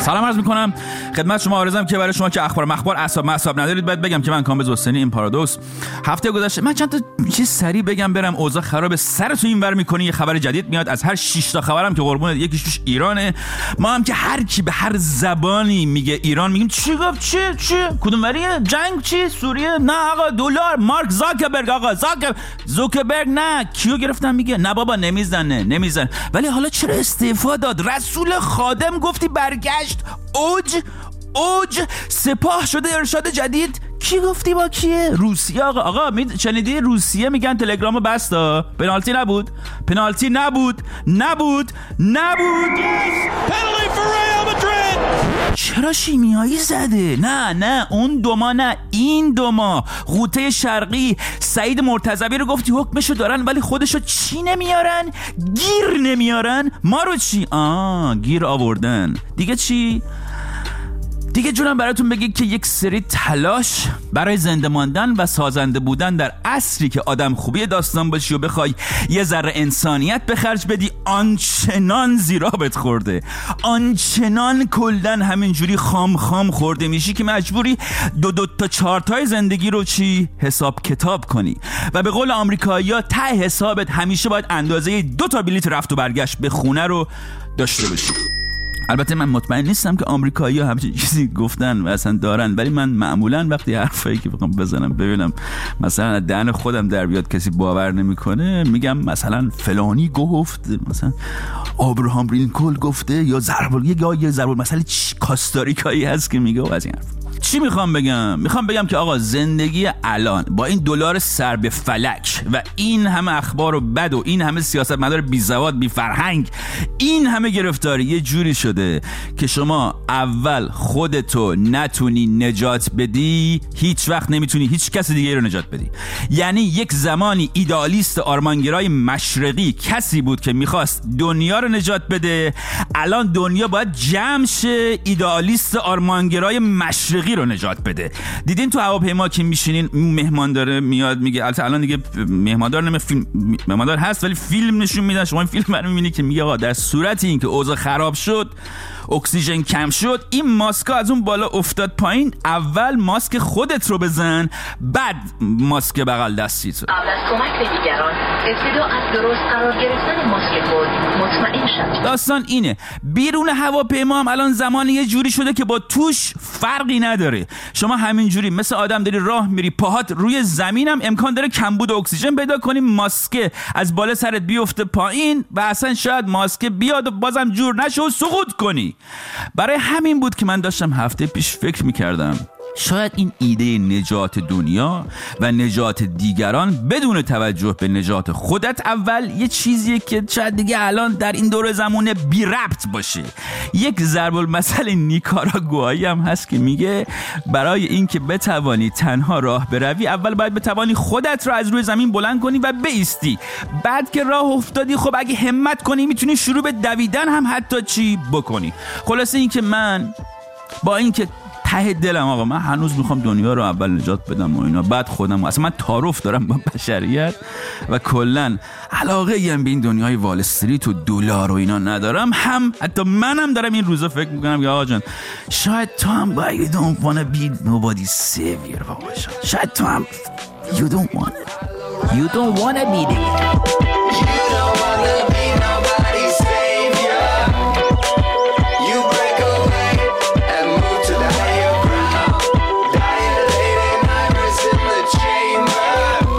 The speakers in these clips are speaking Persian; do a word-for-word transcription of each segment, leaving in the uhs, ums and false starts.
سلام عرض میکنم خدمت شما آرزم که برای شما که اخبار مخبار اعصاب معصب ندارید باید بگم که من کامبیز حسینی این پارادوکس هفته گذشته من چند تا چیز سریع بگم برم اوضاع خراب سرتون اینور میکنی. یه خبر جدید میاد از هر شش تا خبرم که قربون یکیش توش ایرانه. ما هم که هر کی به هر زبانی میگه ایران میگیم چی گفت چی چی کدوم وریه جنگ چی سوریه نه آقا دلار مارک زاکربرگ آقا زاکر زوکربرگ نه کیو گرفتن میگه نه بابا نمیزنه نمیزنه. ولی حالا چرا استعفا داد؟ رسول خادم گفتی برگشت اوج اوج سپاه شده ارشاد جدید. کی گفتی با کیه؟ روسیه آقا آقا می شنیدی روسیه میگن تلگرامو بستا. پنالتی نبود پنالتی نبود نبود نبود penalty for Real Madrid. چرا شیمیایی زده؟ نه نه اون دوما نه این دوما قوطه شرقی. سعید مرتضوی رو گفتی حکمشو دارن ولی خودشو چی نمیارن؟ گیر نمیارن. ما رو چی؟ آه گیر آوردن. دیگه چی؟ دیگه جونم براتون بگید که یک سری تلاش برای زنده ماندن و سازنده بودن در عصری که آدم خوبی داستان باشی و بخوای یه ذره انسانیت به خرج بدی آنچنان زیرابت خورده، آنچنان کلن همینجوری خام خام خورده میشی که مجبوری دو دو تا چهار تای زندگی رو چی حساب کتاب کنی و به قول آمریکایی‌ها ته حسابت همیشه باید اندازه دو تا بلیت رفت و برگشت به خونه رو داشته باشی. البته من مطمئن نیستم که آمریکایی‌ها همچین چیزی گفتن و اصلا دارن، ولی من معمولاً وقتی حرفایی که بخوام بزنم ببینم مثلا دهن خودم در بیاد کسی باور نمیکنه میگم مثلا فلانی گفت، مثلا ابراهام لینکلن گفته یا ضرب یا یه ضرب مثلا کاستاریکایی هست که میگه و از این حرف. چی میخوام بگم؟ میخوام بگم که آقا زندگی الان با این دلار سر به فلک و این همه اخبار و بد و این همه سیاستمدار بی سواد بی فرهنگ، این همه گرفتاری یه جوری شده که شما اول خودتو نتونی نجات بدی هیچ وقت نمیتونی هیچ کس دیگه رو نجات بدی. یعنی یک زمانی ایدئالیست آرمانگرای مشرقی کسی بود که میخواست دنیا رو نجات بده، الان دنیا باید جمع شه ایدئالیست آرمانگرای مشرقی رو نجات بده. دیدین تو هواپیما که میشینین مهمان داره میاد میگه، البته الان دیگه مهماندار نمی فیلم مهماندار هست ولی فیلم نشون میدن، شما این فیلم رو میبینی که میگه آقا در صورتی اینکه اوضاع خراب شد اکسیژن کم شد این ماسکا از اون بالا افتاد پایین، اول ماسک خودت رو بزن بعد ماسک بغل دستیت. قبل از کمک به دیگران ابتدا از درست قرار گرفتن ماسک خود مطمئن شد. داستان اینه بیرون هواپیما هم الان زمان یه جوری شده که با توش فرقی نداره. شما همین جوری مثل آدم داری راه میری پاهات روی زمین هم امکان داره کمبود اکسیژن پیدا کنی، ماسک از بالا سرت بیفته پایین و اصلا شاید ماسک بیاد و بازم جور نشه و سقوط کنی. برای همین بود که من داشتم هفته پیش فکر میکردم شاید این ایده نجات دنیا و نجات دیگران بدون توجه به نجات خودت اول یه چیزیه که شاید دیگه الان در این دور زمونه بی ربط باشه. یک ضرب المثل نیکاراگوایی هم هست که میگه برای اینکه بتوانی تنها راه بروی اول باید بتوانی خودت رو از روی زمین بلند کنی و بایستی، بعد که راه افتادی خب اگه همت کنی میتونی شروع به دویدن هم حتی چی بکنی. خلاصه این که من با اینکه ته دلم آقا من هنوز میخوام دنیا رو اول نجات بدم و اینا بعد خودم، اصلا من تعارف دارم با بشریت و کلن علاقه ایم به این دنیای وال استریت و دلار و اینا ندارم، هم حتی منم دارم این روزا فکر میکنم که آقا جان شاید تو هم باید you don't wanna be nobody's savior بابا، شاید تو هم you don't wanna you don't wanna be there. You don't wanna be nobody's savior. You break away and move to the higher ground. Dilating iris in the chamber.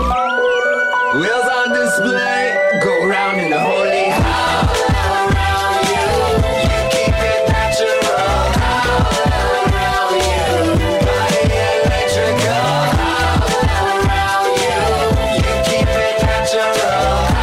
Wheels on display, go round in the holy house. Around you, you keep it natural. Around you, body electrical. Around you, you keep it natural.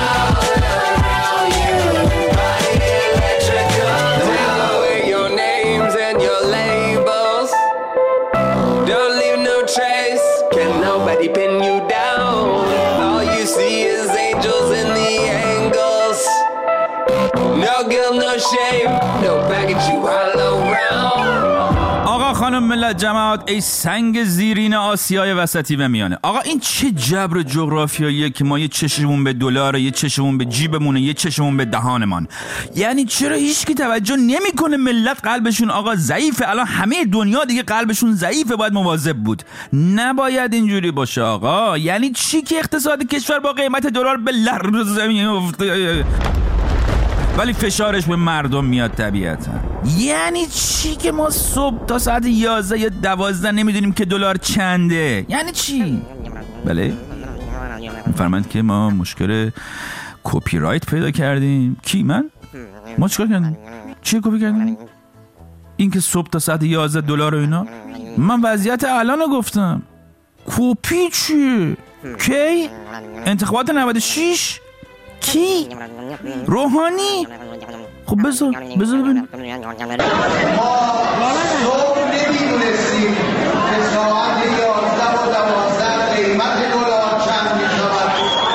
Around you, body electrical. Take away your names and your labels. Don't leave no trace. Can nobody pin you down? All you see is angels in the angles. No guilt, no shame, no baggage you hollow round. آقا آقا خانم ملت جماعت ای سنگ زیرین آسیای وسطی و میانه، آقا این چه جبر جغرافیاییه که ما یه چشممون به دلار، یه چشممون به جیبمونه، یه چشممون به دهانمان؟ یعنی چرا هیچکی توجه نمیکنه ملت قلبشون آقا ضعیفه؟ الان همه دنیا دیگه قلبشون ضعیفه، باید مواظب بود. نباید اینجوری باشه آقا. یعنی چی که اقتصاد کشور با قیمت دلار به لرزه میفته ولی فشارش به مردم میاد طبیعتا؟ یعنی چی که ما صبح تا ساعت یازده یا دوازده نمیدونیم که دلار چنده؟ یعنی چی؟ بله میفرمایند که ما مشکل کپی رایت پیدا کردیم. کی؟ من؟ ما چیکار کردیم؟ چی کپی کردیم؟ این که صبح تا ساعت یازده دلار و اینا؟ من وضعیت الان رو گفتم. کپی چی؟ کی؟ انتخابات نود و شش؟ کی؟ روحانی؟ خب بذار بذار ببینیم. ما صبح نمیدونستیم که ساعت یازده و دوازده قیمت دلار چند میشود.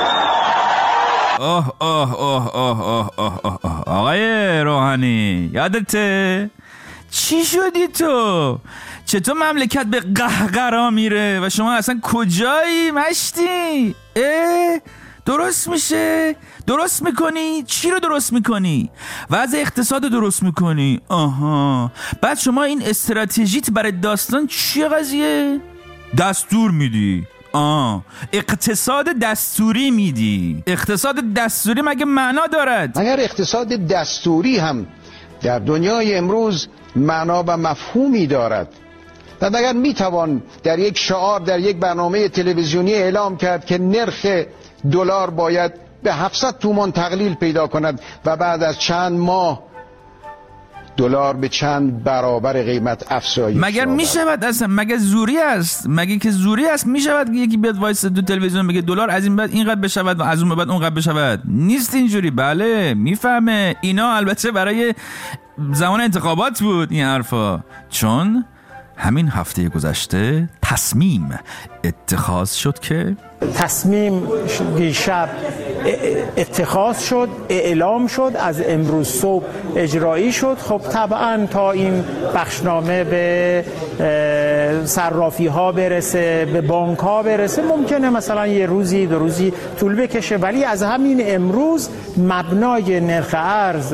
آه آه آه آه آه آه آه آه آقای روحانی یادته؟ چی شدی تو؟ چطور مملکت به قهقرا میره و شما اصلا کجایی مشتی؟ اه؟ درست میشه؟ درست میکنی؟ چی رو درست میکنی؟ وضع اقتصاد درست میکنی؟ آها. بعد شما این استراتژیت برای داستان چیه قضیه؟ دستور میدی؟ آه اقتصاد دستوری میدی. اقتصاد دستوری مگه معنا دارد؟ اگر اقتصاد دستوری هم در دنیای امروز معنا و مفهومی دارد و اگر میتوان در یک شعار در یک برنامه تلویزیونی اعلام کرد که نرخ دلار باید به هفتصد تومان تقلیل پیدا کند و بعد از چند ماه دلار به چند برابر قیمت افزایش مگر میشود اصلا؟ مگر زوری است؟ مگر که زوری است میشود یکی بیاد وایس دو تلویزیون بگه دلار از این بعد اینقدر بشود و از اون بعد اونقدر بشود؟ نیست اینجوری. بله میفهمه. اینا البته برای زمان انتخابات بود این حرفا، چون همین هفته گذشته تصمیم اتخاذ شد که تصمیم دیشب اتخاذ شد، اعلام شد، از امروز صبح اجرایی شد. خب طبعا تا این بخشنامه به صرافی ها برسه، به بانک ها برسه، ممکنه مثلا یه روزی دو روزی طول بکشه، ولی از همین امروز مبنای نرخ ارز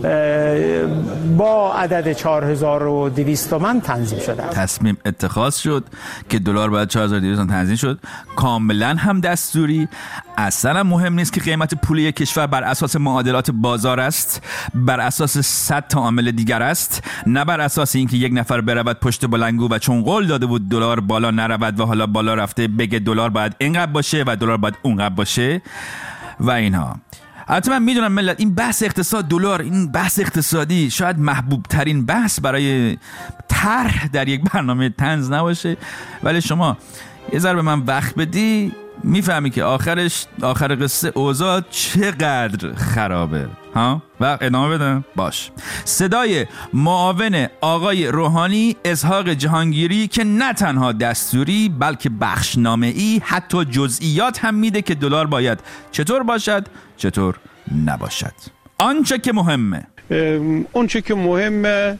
با عدد چهار هزار و دویست تومان تنظیم شده. تصمیم اتخاذ شد که دلار باید چهار هزار و دویست تومان تنظیم شد، کاملا هم دستوری. اصلا مهم نیست که قیمت پول یک کشور بر اساس معادلات بازار است، بر اساس صد تا عامل دیگر است، نه بر اساس اینکه یک نفر برود پشت بلنگو و چون قول داده بود دلار بالا نرود و حالا بالا رفته بگه دلار باید اینقدر باشه و دلار باید اونقدر باشه و اینها. البته من میدونم ملت این بحث اقتصاد دلار، این بحث اقتصادی شاید محبوب ترین بحث برای طرح در یک برنامه طنز نباشه، ولی شما یه ذره به من وقت بدی میفهمی که آخرش آخر قصه اوضاع چقدر خرابه. ها و ادامه بدم. باش. صدای معاون آقای روحانی اسحاق جهانگیری که نه تنها دستوری بلکه بخشنامه‌ای حتی جزئیات هم میده که دلار باید چطور باشد چطور نباشد. آنچه که مهمه اونچه که مهمه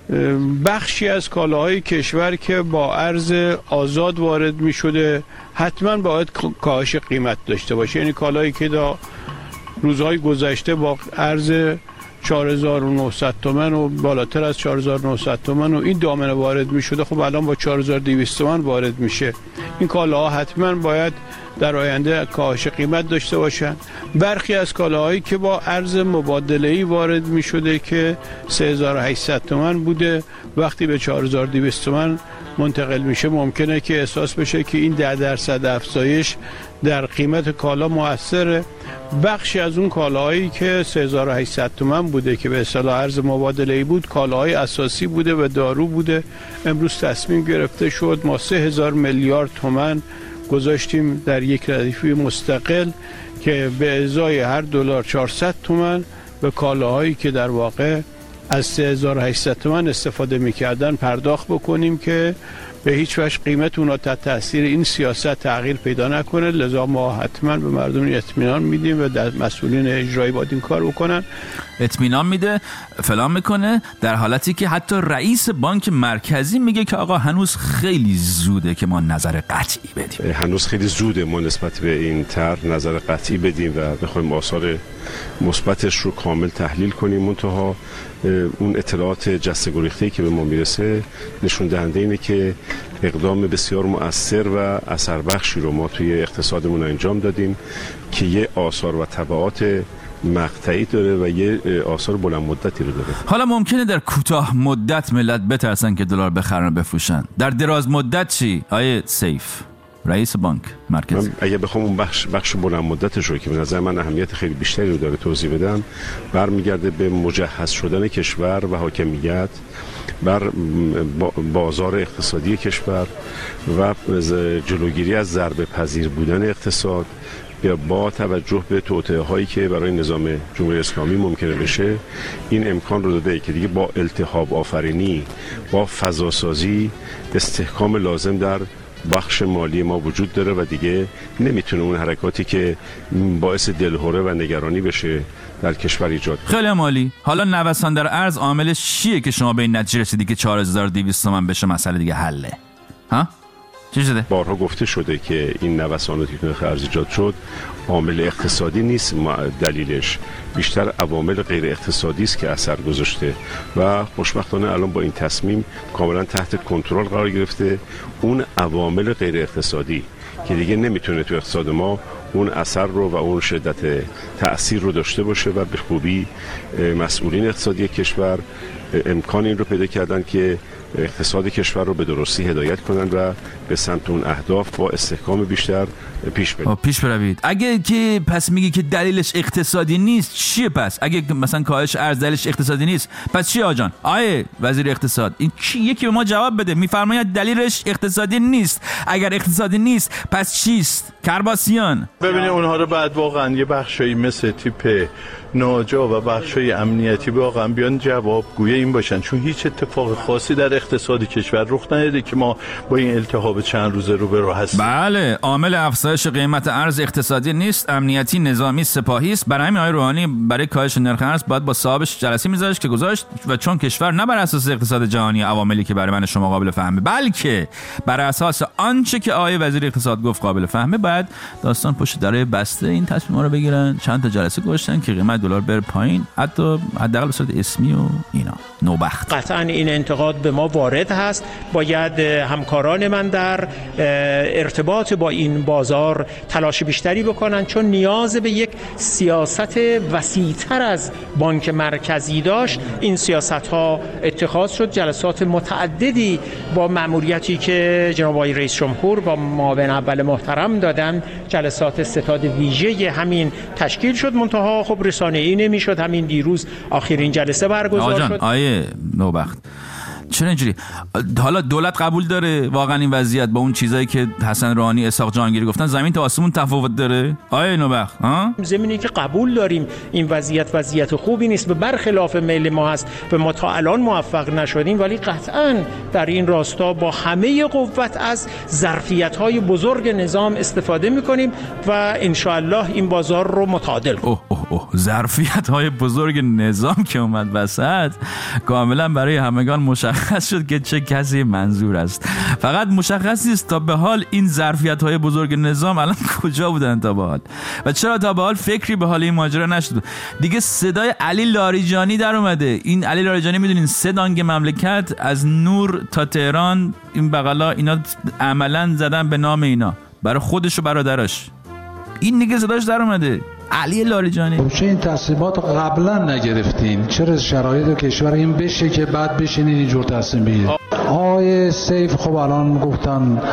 بخشی از کالاهای کشور که با ارز آزاد وارد می شده حتما باید کاهش قیمت داشته باشه. یعنی کالایی که دا روزهای گذشته با ارز چهار هزار و نهصد تومان و بالاتر از چهار هزار و نهصد تومان و این دامنه وارد می شده، خب الان با چهار هزار و دویست تومان وارد میشه. این کالاها حتما باید در آینده کاهش قیمت داشته باشن. برخی از کالاهایی که با ارز مبادله‌ای وارد می شده که سه هزار و هشتصد تومان بوده وقتی به چهار هزار و دویست تومان منتقل میشه ممکنه که احساس بشه که این ده درصد افزایش در قیمت کالا مؤثره. بخشی از اون کالاهایی که سه هزار و هشتصد تومان بوده که به اصطلاح ارز مبادله‌ای بود، کالاهای اساسی بوده و دارو بوده، امروز تصمیم گرفته شد ما سه هزار میلیارد تومان گذاشتیم در یک ردیف مستقل که به ازای هر دلار چهارصد تومان به کالاهایی که در واقع از سه هزار و هشتصد تومان استفاده میکردن پرداخت بکنیم که به هیچ وجه قیمت اونا تحت تاثیر این سیاست تغییر پیدا نکنه. لذا ما حتما به مردم اطمینان میدیم و در مسئولین اجرایی باید این کار بکنن. اطمینان میده، فلان میکنه، در حالتی که حتی رئیس بانک مرکزی میگه که آقا هنوز خیلی زوده که ما نظر قطعی بدیم. هنوز خیلی زوده ما نسبت به این طرح نظر قطعی بدیم و بخوایم آثار مثبتش رو کامل تحلیل کنیم. منتها اون اطلاعات جسته گریخته‌ای که به ما میرسه نشون دهنده اینه که اقدام بسیار مؤثر و اثر بخشی رو ما توی اقتصادمون انجام دادیم که یه آثار و تبعات مقطعی داره و یه آثار بلند مدتی رو داره. حالا ممکنه در کوتاه مدت ملت بترسن که دلار بخرن و بفروشن. در دراز مدت چی؟ آیه سیف رئیس بانک مرکزی، من اگه بخوام اون بخش بخش بلند مدتش رو که به نظر من اهمیت خیلی بیشتری رو داره توضیح بدم، برمیگرده به مجهز شدن کشور و حاکمیت بر بازار اقتصادی کشور و جلوگیری از ضربه پذیر بودن اقتصاد با توجه به توطئه هایی که برای نظام جمهوری اسلامی ممکنه بشه. این امکان رو داده که دیگه با التهاب آفرینی، با فضاسازی استحکام لازم در بخش مالی ما وجود داره و دیگه نمیتونه اون حرکاتی که باعث دلهره و نگرانی بشه در کشور ایجاد کنه. خیلی مالی. حالا نوسان در ارز عاملش چیه که شما به این نتیجه رسیدی که چهار هزار و دویست تومان بشه مسئله دیگه حله؟ ها؟ چی شده؟ بارها گفته شده که این نوساناتی که نرخ ارز ایجاد شد عامل اقتصادی نیست، دلیلش بیشتر عوامل غیر اقتصادی است که اثر گذاشته و خوشبختانه الان با این تصمیم کاملا تحت کنترل قرار گرفته. اون عوامل غیر اقتصادی که دیگه نمیتونه تو اقتصاد ما اون اثر رو و اون شدت تأثیر رو داشته باشه و به خوبی مسئولین اقتصادی کشور امکان این رو پیدا کردن که اقتصاد کشور رو به درستی هدایت کنن و به سمت اون اهداف با استحکام بیشتر پیش برید. پیش بروید. اگه که پس میگی که دلیلش اقتصادی نیست، چیه پس؟ اگه مثلا کاهش ارز دلیلش اقتصادی نیست، پس چیه آجان؟ آیه وزیر اقتصاد، این کی یکی به ما جواب بده. میفرماید دلیلش اقتصادی نیست. اگر اقتصادی نیست پس چیست؟ کرباسیان. ببینید اونها رو بعد واقعا یه بخشایی مثل تیپ ناجا و بخشای امنیتی واقعا بیان جوابگوی این باشن، چون هیچ اتفاق خاصی در اقتصاد کشور رخ نداده که ما با این التهاب چند روزه روبرو هستیم. بله، عامل افزایش قیمت ارز اقتصادی نیست، امنیتی، نظامی، سپاهی است. برای همین آقای روحانی برای کاهش نرخ ارز باید با صاحبش جلسه می‌ذاشت که گذاشت و چون کشور نه بر اساس اقتصاد جهانی عواملی که برای من شما قابل فهمه، بلکه بر اساس آنچه که آقای وزیر اقتصاد گفت قابل فهمه، بعد داستان پشت در بسته این تصمیم‌ها رو بگیرن. چند تا جلسه گذاشتن که قیمت دلار بره پایین، حتی حداقل به صورت اسمی و اینا. نوبخت. قطعاً این انتقاد به ما وارد هست. باید همکاران من در ارتباط با این بازار تلاش بیشتری بکنن، چون نیاز به یک سیاست وسیع‌تر از بانک مرکزی داشت. این سیاست‌ها اتخاذ شد، جلسات متعددی با مأموریتی که جناب آقای رئیس جمهور با معاون اول محترم دادن، جلسات ستاد ویژه همین تشکیل شد. منتها خب رسانه‌ای نمی‌شد. همین دیروز آخرین جلسه برگزار شد. آیه نوبخت، چرا اینجوری؟ حالا دولت قبول داره واقعا این وضعیت با اون چیزایی که حسن روحانی، اسحاق جهانگیری گفتن زمین تا آسمون تفاوت داره؟ آیه نوبخت ها؟ زمینی که قبول داریم این وضعیت وضعیت خوبی نیست و برخلاف میل ما هست و ما تا الان موفق نشدیم، ولی قطعاً در این راستا با همه قوت از ظرفیت‌های بزرگ نظام استفاده می‌کنیم و ان شاء الله این بازار رو متعادل کنیم. اوه اوه اوه ظرفیت‌های بزرگ نظام که اومد وسط، کاملا برای همگان مشخص مشخص شد که چه کسی منظور است. فقط مشخص نیست تا به حال این ظرفیت‌های بزرگ نظام الان کجا بودن تا به حال و چرا تا به حال فکری به حال این ماجرا نشد. دیگه صدای علی لاریجانی در اومده. این علی لاریجانی میدونین سه دانگ مملکت از نور تا تهران، این بغلا اینا عملاً زدن به نام اینا برای خودش و برادرش. این دیگه صداش در اومده. علی لاریجانی. خب چه این تصمیمات قبلا نگرفتین؟ چرا شرایط کشور این بشه که بعد بشینین اینجور تصمیم بگیرید؟ آقای سیف خب الان گفتن،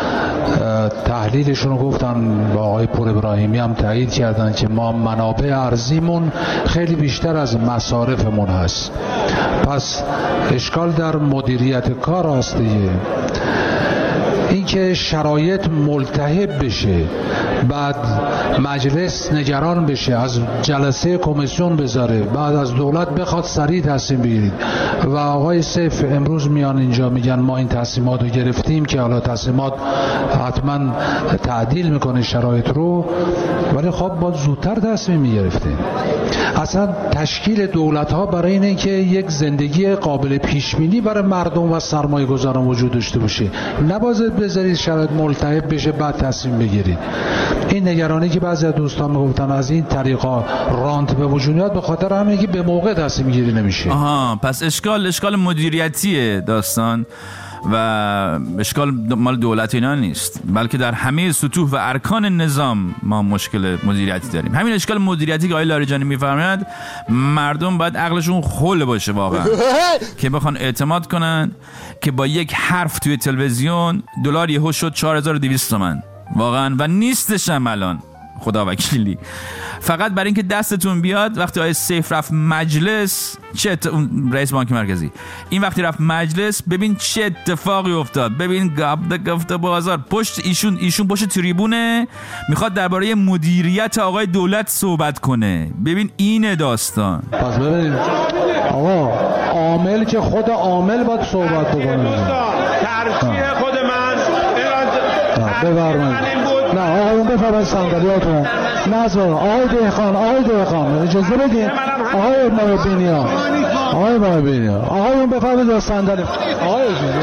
تحلیلشون رو گفتن، با آقای پور ابراهیمی هم تایید کردن که ما منابع ارزیمون خیلی بیشتر از مصارفمون هست. پس اشکال در مدیریت کار هست دیگه. اینکه شرایط ملتهب بشه، بعد مجلس نگران بشه، از جلسه کمیسیون بذاره، بعد از دولت بخواد سریع تصمیم بگیرید و آقای سیف امروز میان اینجا میگن ما این تصمیمات رو گرفتیم که حالا تصمیمات حتما تعدیل میکنه شرایط رو، ولی خب باید زودتر تصمیم میگرفتیم. اصلا تشکیل دولت ها برای اینه که یک زندگی قابل پیش بینی برای مردم و سرمایه گذاران وجود داشته باشه، نباید بذارید شرایط ملتهب بشه بعد تصمیم بگیرید. این نگرانی که بعضی از دوستان میگفتن از این طریقا رانت به وجود میاد، به خاطر همینه که به موقع تصمیم گیری نمیشه. آها، پس اشکال اشکال مدیریتیه داستان و اشکال مال دولت اینا نیست، بلکه در همه سطوح و ارکان نظام ما مشکل مدیریتی داریم. همین اشکال مدیریتی که آقای لاریجانی میفرماید، مردم باید عقلشون خل باشه واقعا که بخوان اعتماد کنن که با یک حرف توی تلویزیون دلار یهو شد چهار هزار و دویست تومان واقعا و نیستش هم الان، خدا وکیلی. فقط برای اینکه دستتون بیاد وقتی آقای سیف رفت مجلس، چه ات... رئیس بانک مرکزی این وقتی رفت مجلس، ببین چه اتفاقی افتاد. ببین گفته گفته بازار پشت ایشون ایشون پشت تریبونه میخواد درباره مدیریت آقای دولت صحبت کنه. ببین اینه داستان. پس ببینید آقا، عامل که خود عامل باید صحبت بکنه. ترجیح خود من بفرمایید. نه آقایون بفرمایید صندلیاتون. نه زور آقای دهخان، آقای دهخان اجازه بدین. آقای مبینیا، آقای مبینیا، آقایون بفرمایید صندلی. آقای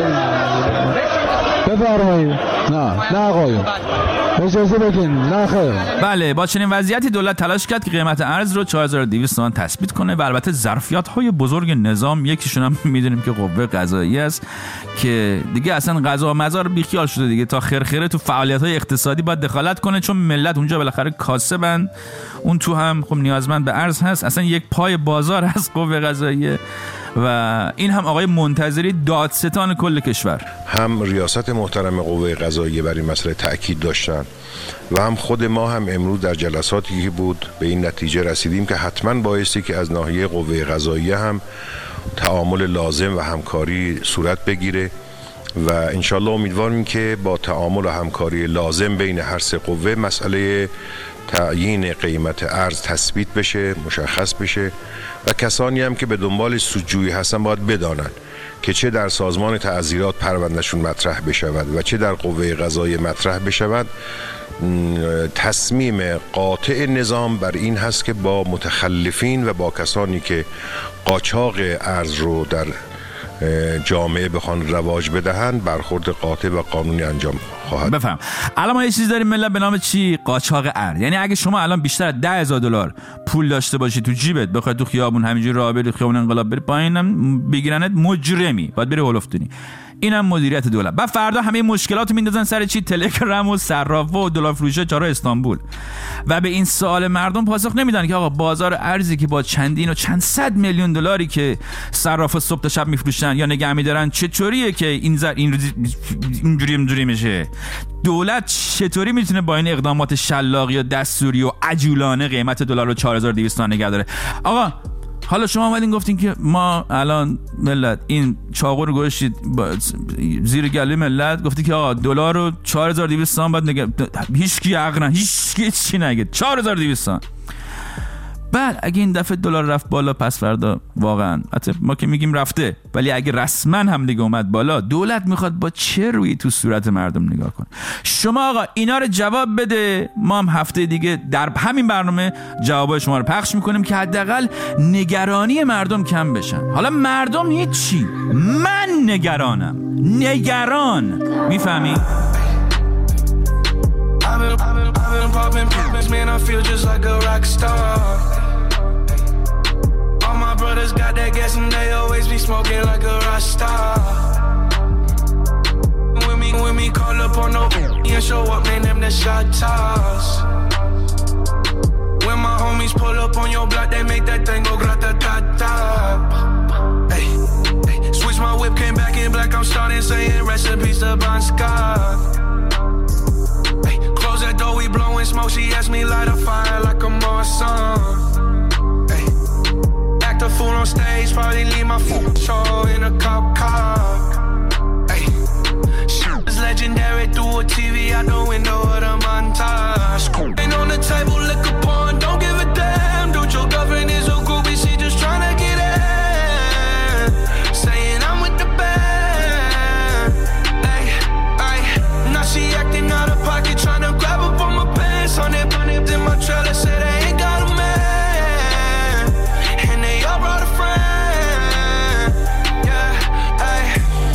بفرمایید. نه نه آقایون اجازه بدین. نه خیر. بله، با چنین وضعیتی دولت تلاش کرد که قیمت ارز رو چهار هزار و دویست تومان تثبیت کنه و البته ظرفیت‌های بزرگ نظام، یکیشون هم می‌دونیم که قوه قضاییه است که دیگه اصلا قضا و مزار بیخیال شده دیگه، تا خرخره تو فعالیت‌های اقتصادی باید دخالت کنه، چون ملت اونجا بالاخره کاسبن، اون تو هم خب نیازمند به ارز هست، اصلا یک پای بازار هست قوه قضاییه. و این هم آقای منتظری دادستان کل کشور، هم ریاست محترم قوه قضاییه بر این مسئله تأکید داشتن و هم خود ما هم امروز در جلساتی که بود به این نتیجه رسیدیم که حتما بایستی که از ناحیه قوه قضاییه هم تعامل لازم و همکاری صورت بگیره و انشالله امیدواریم که با تعامل و همکاری لازم بین هر سه قوه مسئله تعیین قیمت ارز تثبیت بشه، مشخص بشه و کسانی هم که به دنبال سودجویی هستن باید بدانن که چه در سازمان تعزیرات پروندهشون مطرح بشود و چه در قوه قضاییه مطرح بشود، تصمیم قاطع نظام بر این هست که با متخلفین و با کسانی که قاچاق ارز رو در جامعه بخوان رواج بدهند برخورد قاطع و قانونی انجام خواهد. بفهم. الان ما یه چیز داریم ملت به نام چی؟ قاچاق ارز. یعنی اگه شما الان بیشتر از ده هزار دلار پول داشته باشی تو جیبت، بخوای تو خیابون همینجوری راه بری، خیابون انقلاب بری، پایینم بگیرنت مجرمی، باید بری هولفتونی. اینم مدیریت دولت. بعد فردا همه مشکلاتو میندازن سر چی؟ تلگرام و صرافه و دلار فروشه چهار استانبول. و به این سوال مردم پاسخ نمیدن که آقا بازار ارزی که با چندین و چند صد میلیون دلاری که صرافه صبح تا شب میفروشن یا نگه میدارن چطوریه که این زر این اینجوری اینجوری میشه؟ دولت چطوری میتونه با این اقدامات شلاقی و دستوری و عجولانه قیمت دلار رو چهار هزار و دویست تومان نگه داره؟ آقا حالا شما اومدین گفتین که ما الان ملت این چاقو رو گذاشتید زیر گلوی ملت، گفتی که آقا دلار رو چهار هزار و دویست تومان بعد نگه، هیچ کی حق نه، هیچ کی چی نگه، چهار هزار و دویست تومان. بعد اگه این دفعه دلار رفت بالا، پس فردا واقعا حتی ما که میگیم رفته، ولی اگه رسما هم دیگه اومد بالا، دولت میخواد با چه روی تو صورت مردم نگاه کنه؟ شما آقا اینا رو جواب بده، ما هم هفته دیگه در همین برنامه جوابای شما رو پخش میکنیم که حداقل نگرانی مردم کم بشن. حالا مردم هیچی، من نگرانم، نگران، میفهمی؟ Man, I feel just like a rock star. All my brothers got that gas and they always be smoking like a rock star. When me, when me call up on no and show up, man, them the shot toss. When my homies pull up on your block, they make that thing go grata-ta-ta. Hey, hey, switch my whip, came back in black, I'm starting saying rest in peace to Bon Scott. That door, we blowing smoke. She asked me light a fire like a Marsan. Hey, act a fool on stage, probably leave my fool show in a cop car. Hey, shit is legendary. a T V out the window of the montage. Ain't on the table, liquor porn, don't give a damn. Dude, your girlfriend is a groupie, she just tryna get in. Saying I'm with the band. Ay, ay. Now she acting out of pocket, tryna grab up on my pants. On it, on it, in my trailer, say they ain't got a man. And they all brought a friend. Yeah, ay.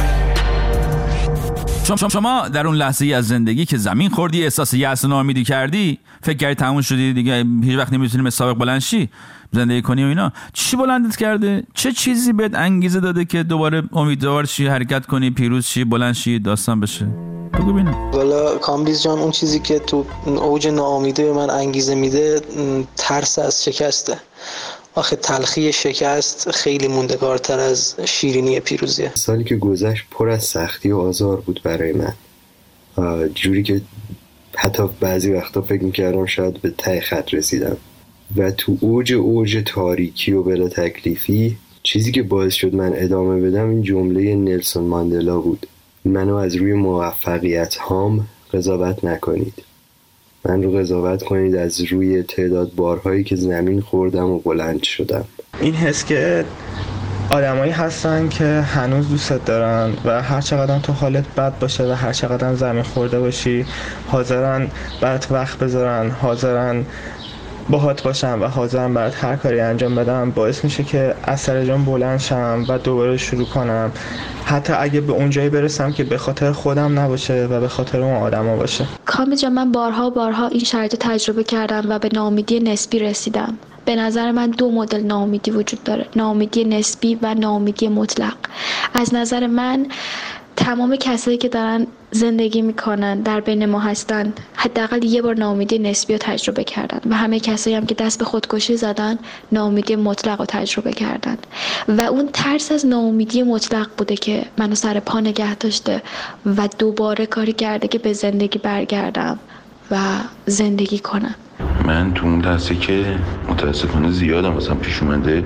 شما در اون لحظه از زندگی که زمین خوردی، احساس یأس و ناامیدی کردی، فکر کردی تموم شدی دیگه، هیچ وقت نمیتونی مثل سابق بلند شی، زندگی کنی و اینا، چی بلندت کرده؟ چه چیزی بهت انگیزه داده که دوباره امیدوار شی، حرکت کنی، پیروز شی، بلند شی، داستان بشه؟ بگو ببینم. والا کامبیز جان، اون چیزی که تو اوج ناامیدی به من انگیزه میده ترس از شکسته. آخه تلخی شکست خیلی موندگارتر از شیرینی پیروزیه. سالی که گذشت پر از سختی و آزار بود برای من، جوری که حتی بعضی وقتا فکر میکردم شاید به ته خط رسیدم و تو اوج اوج تاریکی و بلا تکلیفی چیزی که باعث شد من ادامه بدم این جمله نلسون ماندلا بود: منو از روی موفقیت هام قضاوت نکنید، من رو قضاوت کنید از روی تعداد بارهایی که زمین خوردم و بلند شدم. این حس که آدمایی هستن که هنوز دوستت دارن و هر چقدر تو حالت بد باشه و هر چقدر زمین خورده باشی حاضرن برات وقت بذارن، حاضرن باهات باشن و حاضرن برات هر کاری انجام بدم، باعث میشه که از سر جام بلند شم و دوباره شروع کنم، حتی اگه به اون جایی برسم که به خاطر خودم نباشه و به خاطر اون آدما باشه. کامبیز جان، من بارها بارها این شرایط تجربه کردم و به ناامیدی نسبی رسیدم. به نظر من دو مدل ناامیدی وجود داره، ناامیدی نسبی و ناامیدی مطلق. از نظر من تمام کسایی که دارن زندگی میکنن در بین ما هستن حداقل یه بار ناامیدی نسبی رو تجربه کردن و همه کسایی هم که دست به خودکشی زدن ناامیدی مطلق رو تجربه کردن و اون ترس از ناامیدی مطلق بوده که منو سر پا نگه داشته و دوباره کاری کرده که به زندگی برگردم و زندگی کنم. من تو اون لحظه که متاسفانه زیادم مثلا پیش اومده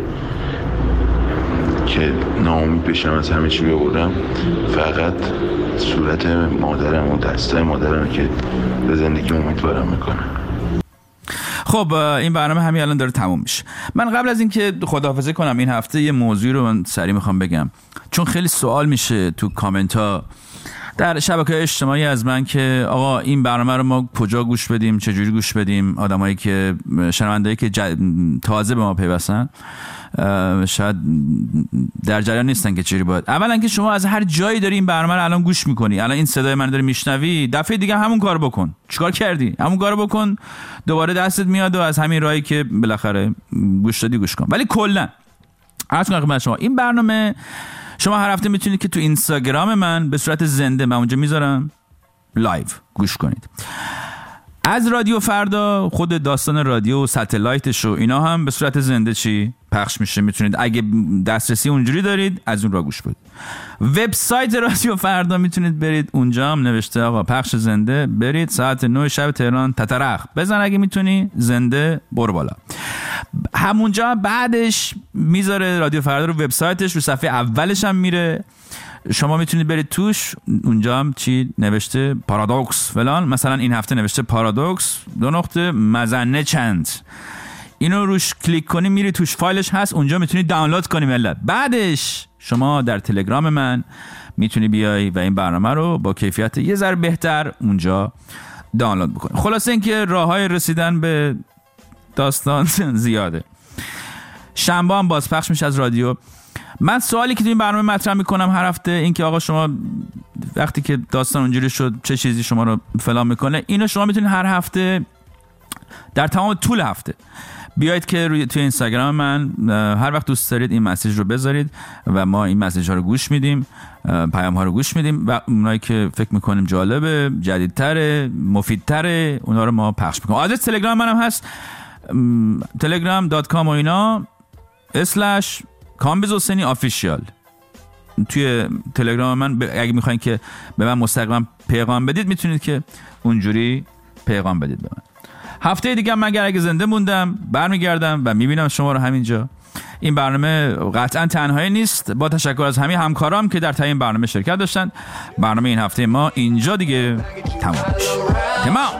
که ناامید بشم از همه چی ببودم، فقط صورت مادرم و دستای مادرم که به زندگی امیدوارم میکنه. خب این برنامه همین الان داره تموم میشه. من قبل از اینکه خداحافظی کنم این هفته یه موضوع رو من سریع میخوام بگم، چون خیلی سوال میشه تو کامنت ها در شبکه‌های اجتماعی از من که آقا این برنامه رو ما کجا گوش بدیم، چجوری گوش بدیم. آدمایی که شنوندهایی که جد... تازه به ما پیوستن شاید در جریان نیستن که چجوری باید. اولا که شما از هر جایی داری این برنامه رو الان گوش میکنی، الان این صدای من داری میشنوی، دفعه دیگه همون کارو بکن. چیکار کردی؟ همون کارو بکن، دوباره دستت میاد و از همین راهی که بالاخره گوش دادی گوش کن. ولی کلا عرض کنم خدمت شما این برنامه شما هر هفته میتونید که تو اینستاگرام من به صورت زنده، من اونجا میذارم، لایو گوش کنید. از رادیو فردا خود داستان رادیو و ستلایتش و اینا هم به صورت زنده چی پخش میشه، میتونید اگه دسترسی اونجوری دارید از اون را گوش بدید. وبسایت رادیو فردا میتونید برید، اونجا هم نوشته آقا پخش زنده، برید ساعت نه شب تهران تترخ بزن اگه میتونی، زنده برو بالا. همونجا بعدش میذاره رادیو فردا رو وبسایتش، رو صفحه اولش هم میره، شما میتونید برید توش، اونجا هم چی نوشته پارادوکس فلان، مثلا این هفته نوشته پارادوکس دو نقطه مزنه چند، اینو روش کلیک کنی میری توش، فایلش هست اونجا، میتونید دانلود کنی ملت. بعدش شما در تلگرام من میتونی بیای و این برنامه رو با کیفیت یه ذره بهتر اونجا دانلود بکنی. خلاصه اینکه راههای رسیدن به داستان زیاده. شنبه هم بازپخش میشه از رادیو. من سوالی که تو این برنامه مطرح میکنم هر هفته این که آقا شما وقتی که داستان اونجوری شد چه چیزی شما رو فلان میکنه، اینو شما میتونید هر هفته در تمام طول هفته بیایید که روی توی اینستاگرام من هر وقت دوست دارید این مسیج رو بذارید و ما این مسیج ها رو گوش میدیم، پیام ها رو گوش میدیم و اونایی که فکر میکنیم جالبه، جدیدتره، مفیدتره، اونا رو ما پخش میکنیم. آدرس تلگرام منم هست تلگرام دات کام و اینا اسلش کامبیز حسینی آفیشیال. توی تلگرام من اگه میخواین که به من مستقیما پیغام بدید میتونید که اونجوری پیغام بدید به من. هفته دیگه من اگر اگه زنده موندم برمیگردم و میبینم شما رو همینجا. این برنامه قطعا تنهایی نیست. با تشکر از همه همکارام که در طی این برنامه شرکت داشتن. برنامه این هفته ما اینجا دیگه تمام میشه. تمام.